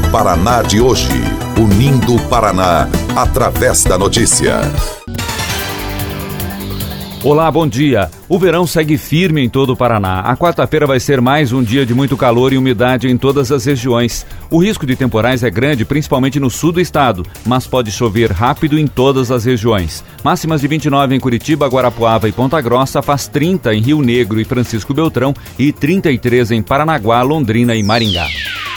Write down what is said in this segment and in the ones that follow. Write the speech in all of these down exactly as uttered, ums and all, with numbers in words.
Paraná de hoje, unindo o Paraná através da notícia. Olá, bom dia. O verão segue firme em todo o Paraná. A quarta-feira vai ser mais um dia de muito calor e umidade em todas as regiões. O risco de temporais é grande, principalmente no sul do estado, mas pode chover rápido em todas as regiões. Máximas de vinte e nove em Curitiba, Guarapuava e Ponta Grossa, faz trinta em Rio Negro e Francisco Beltrão e trinta e três em Paranaguá, Londrina e Maringá.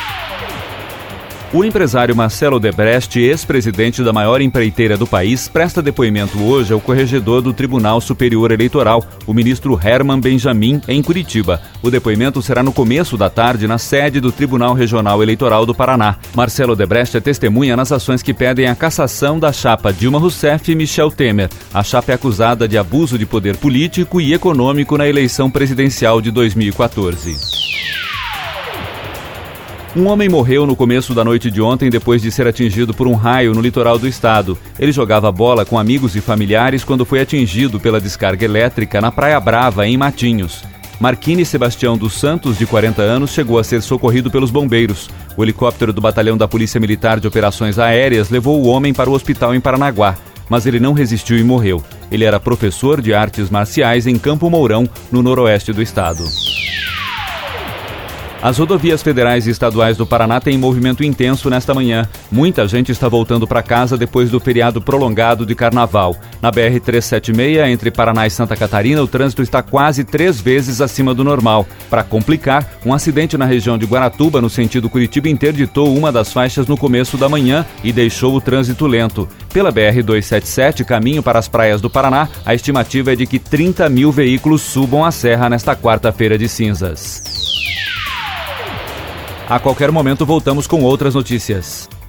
O empresário Marcelo Odebrecht, ex-presidente da maior empreiteira do país, presta depoimento hoje ao corregedor do Tribunal Superior Eleitoral, o ministro Herman Benjamin, em Curitiba. O depoimento será no começo da tarde na sede do Tribunal Regional Eleitoral do Paraná. Marcelo Odebrecht é testemunha nas ações que pedem a cassação da chapa Dilma Rousseff e Michel Temer. A chapa é acusada de abuso de poder político e econômico na eleição presidencial de dois mil e quatorze. Um homem morreu no começo da noite de ontem depois de ser atingido por um raio no litoral do estado. Ele jogava bola com amigos e familiares quando foi atingido pela descarga elétrica na Praia Brava, em Matinhos. Marquine Sebastião dos Santos, de quarenta anos, chegou a ser socorrido pelos bombeiros. O helicóptero do Batalhão da Polícia Militar de Operações Aéreas levou o homem para o hospital em Paranaguá, mas ele não resistiu e morreu. Ele era professor de artes marciais em Campo Mourão, no noroeste do estado. As rodovias federais e estaduais do Paraná têm movimento intenso nesta manhã. Muita gente está voltando para casa depois do feriado prolongado de carnaval. Na B R trezentos e setenta e seis, entre Paraná e Santa Catarina, o trânsito está quase três vezes acima do normal. Para complicar, um acidente na região de Guaratuba, no sentido Curitiba, interditou uma das faixas no começo da manhã e deixou o trânsito lento. Pela B R duzentos e setenta e sete, caminho para as praias do Paraná, a estimativa é de que trinta mil veículos subam a serra nesta quarta-feira de cinzas. A qualquer momento voltamos com outras notícias.